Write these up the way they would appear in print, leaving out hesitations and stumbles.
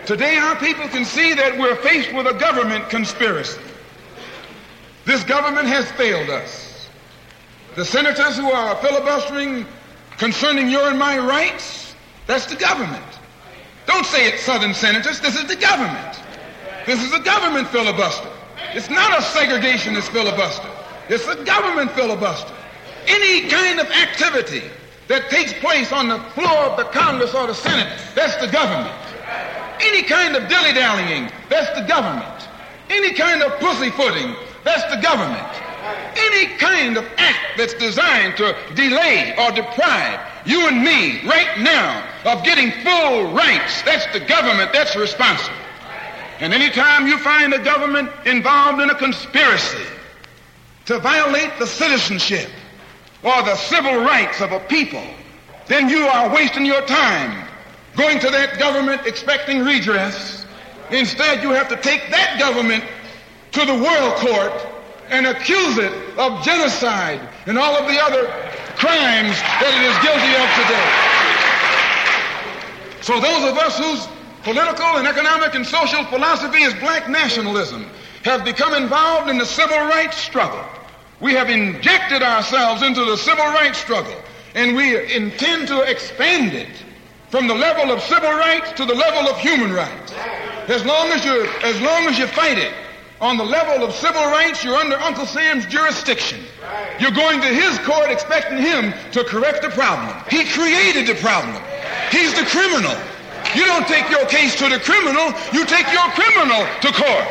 Today our people can see that we're faced with a government conspiracy. This government has failed us. The senators who are filibustering concerning your and my rights, that's the government. Don't say it's Southern senators. This is the government. This is a government filibuster. It's not a segregationist filibuster. It's a government filibuster. Any kind of activity that takes place on the floor of the Congress or the Senate, that's the government. Any kind of dilly-dallying, that's the government. Any kind of pussyfooting, that's the government. Any kind of act that's designed to delay or deprive you and me right now of getting full rights, that's the government that's responsible. And anytime you find the government involved in a conspiracy to violate the citizenship or the civil rights of a people, then you are wasting your time going to that government expecting redress. Instead, you have to take that government to the world court and accuse it of genocide and all of the other crimes that it is guilty of today. So those of us whose political and economic and social philosophy is black nationalism have become involved in the civil rights struggle. We have injected ourselves into the civil rights struggle, and we intend to expand it from the level of civil rights to the level of human rights. As long as you fight it on the level of civil rights, you're under Uncle Sam's jurisdiction. You're going to his court expecting him to correct the problem. He created the problem. He's the criminal. You don't take your case to the criminal, you take your criminal to court.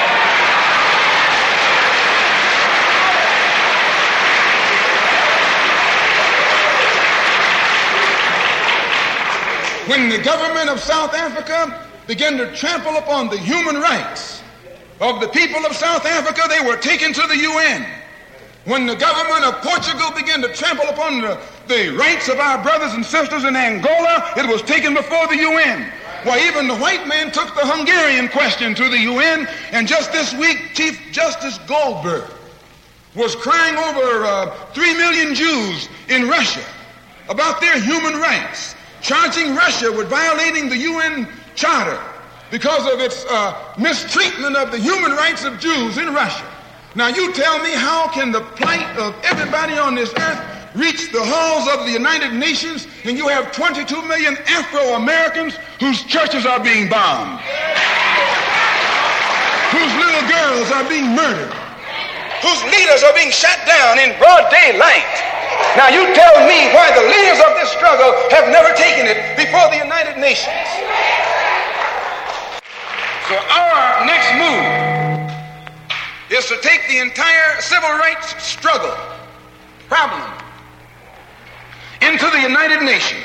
When the government of South Africa began to trample upon the human rights of the people of South Africa, they were taken to the UN. When the government of Portugal began to trample upon the rights of our brothers and sisters in Angola, it was taken before the UN. Why, even the white man took the Hungarian question to the UN, and just this week, Chief Justice Goldberg was crying over 3 million Jews in Russia about their human rights, charging Russia with violating the UN Charter because of its mistreatment of the human rights of Jews in Russia. Now you tell me, how can the plight of everybody on this earth reach the halls of the United Nations and you have 22 million Afro-Americans whose churches are being bombed, whose little girls are being murdered, whose leaders are being shot down in broad daylight? Now you tell me why the leaders of this struggle have never taken it before the United Nations. So our next move is to take the entire civil rights struggle problem into the United Nations